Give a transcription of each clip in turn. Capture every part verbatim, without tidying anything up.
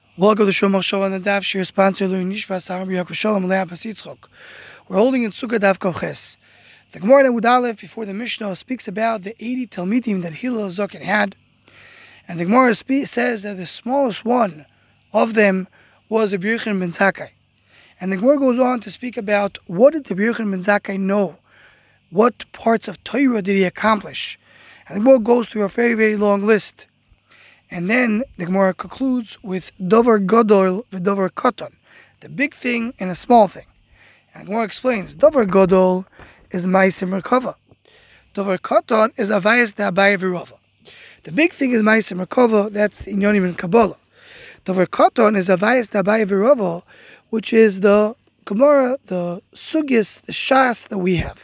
Welcome to Shomach Shalom and the Daf. Shir sponsor Louis Nishbas Harabi Yaakov Shalom Leah Pasitzchok. We're holding in Sukkah Daf Koches. The Gemara in Udalev before the Mishnah speaks about the eighty Talmidim that Hillel Zaken had, and the Gemara spe- says that the smallest one of them was Rabbi Yochanan ben Zakkai. And the Gemara goes on to speak about what did Rabbi Yochanan ben Zakkai know, what parts of Torah did he accomplish, and the Gemara goes through a very very long list. And then the Gemara concludes with Dover Godol v'Dover Koton, the big thing and a small thing. And the Gemara explains, Dover Godol is Ma'aseh Merkava. Dover Koton is Avayas Da'abai V'Rova. The big thing is Ma'aseh Merkava, that's the Inyonim in Kabbalah. Dover Koton is Avayas Da'abai V'Rova, which is the Gemara, the Sugis, the Shas that we have.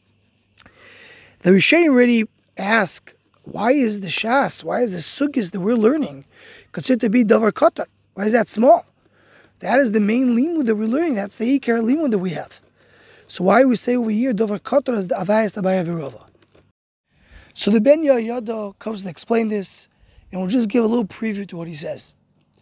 The Rishonim already ask, why is the Shas, why is the Sugis that we're learning considered to be Davar Kotan? Why is that small? That is the main limud that we're learning. That's the Ikar limud that we have. So why do we say over here Davar Kotan is the Avayas Dabaya Virova? So the Ben Yoyada comes to explain this, and we'll just give a little preview to what he says.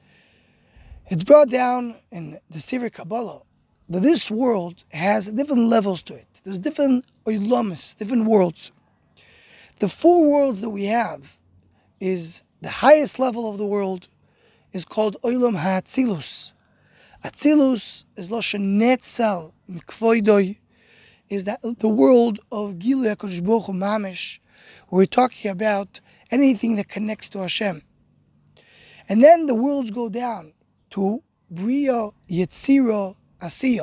It's brought down in the Sefer Kabbalah that this world has different levels to it. There's different oilamis, different worlds. The four worlds that we have is the highest level of the world is called Olam HaAtzilus. Atzilus is Lashon Netzel in Kvoidoi, is that the world of Gilui HaKadosh Baruch Hu Mamish, where we're talking about anything that connects to Hashem. And then the worlds go down to Bria, Yetzira, Asiya,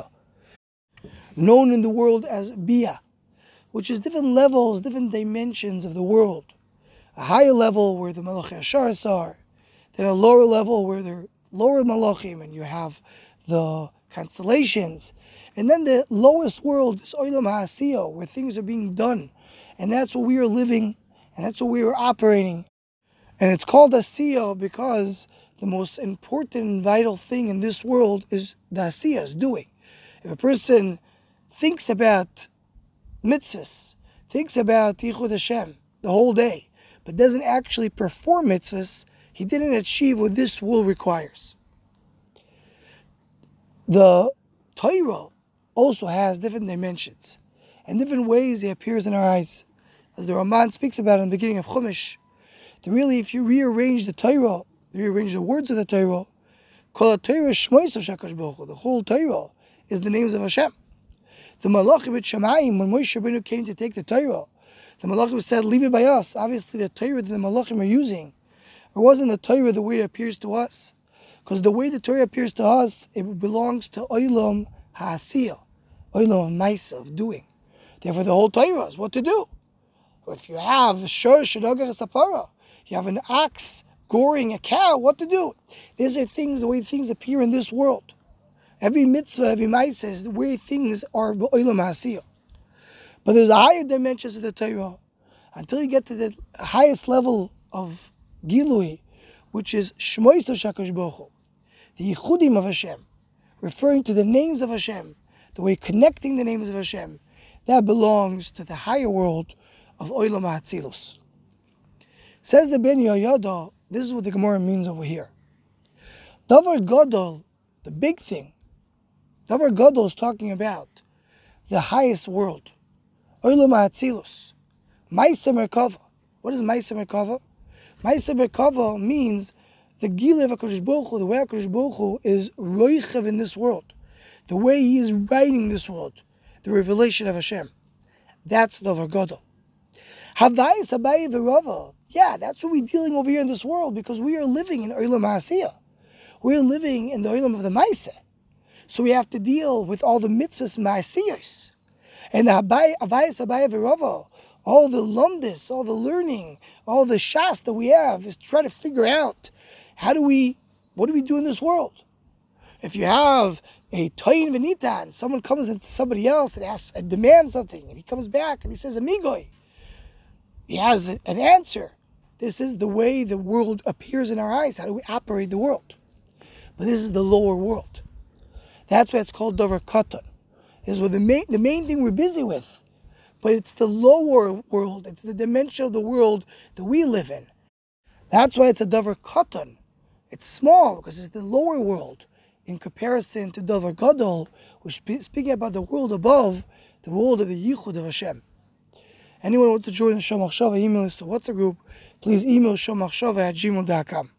known in the world as Bia, which is different levels, different dimensions of the world. A higher level where the Malachi Asharis are, then a lower level where they're lower Malachim and you have the constellations. And then the lowest world is Olam HaAsiya, where things are being done. And that's what we are living, and that's what we are operating. And it's called Asiya because the most important and vital thing in this world is the Asiya, is doing. If a person thinks about mitzvahs, thinks about Yichud Hashem the whole day, but doesn't actually perform mitzvahs, he didn't achieve what this world requires. The Torah also has different dimensions and different ways it appears in our eyes. As the Raman speaks about in the beginning of Chumash, that really if you rearrange the Torah, rearrange the words of the Torah, Kol Torah Shmois of Shakash Baruch Hu, the whole Torah is the names of Hashem. The Malachim at Shamayim, when Moshe Rabbeinu came to take the Torah, the Malachim said, leave it by us. Obviously, the Torah that the Malachim are using, it wasn't the Torah the way it appears to us. Because the way the Torah appears to us, it belongs to Olam HaAsiya, Olam HaMaisa, of doing. Therefore, the whole Torah is what to do. If you have Shor Shadogach Sapara, you have an ox goring a cow, what to do? These are things, the way things appear in this world. Every mitzvah, every ma'aseh is the way things are Olam HaAsiya. But there's a higher dimensions of the Torah until you get to the highest level of Gilui, which is Shmois Shakash Baruch Hu, the Yichudim of Hashem, referring to the names of Hashem, the way connecting the names of Hashem. That belongs to the higher world of Olam HaAtzilus. Says the Ben Yoyada, this is what the Gemara means over here. Davar Godol, the big thing, Davar Gadol is talking about the highest world. Olam HaAtzilus. Ma'aseh Merkava. What is Ma'aseh Merkava? Ma'aseh Merkava means the Gilui of HaKadosh Baruch Hu, the way HaKadosh Baruch Hu is roichev in this world. The way He is writing this world. The revelation of Hashem. That's Davar Gadol. Havayas Abaye V'Rava. Yeah, that's what we're dealing over here in this world because we are living in Olam HaAsiya. We are living in the Olam of the Ma'aseh. So we have to deal with all the mitzvahs ma'asiyos. And the Avayas Abaye V'Rava, all the lumdis, all the learning, all the shas that we have is to try to figure out how do we, what do we do in this world? If you have a toyin v'nitan, someone comes into somebody else and asks and demands something, and he comes back and he says, amigoi, he has an answer. This is the way the world appears in our eyes. How do we operate the world? But this is the lower world. That's why it's called Davar Kotan. This is what the main, the main thing we're busy with. But it's the lower world. It's the dimension of the world that we live in. That's why it's a Davar Kotan. It's small because it's the lower world in comparison to Dover Gadol, which is speaking about the world above, the world of the Yichud of Hashem. Anyone who wants to join the Shomach Shava email list to WhatsApp group, please email shomachshava at gmail dot com.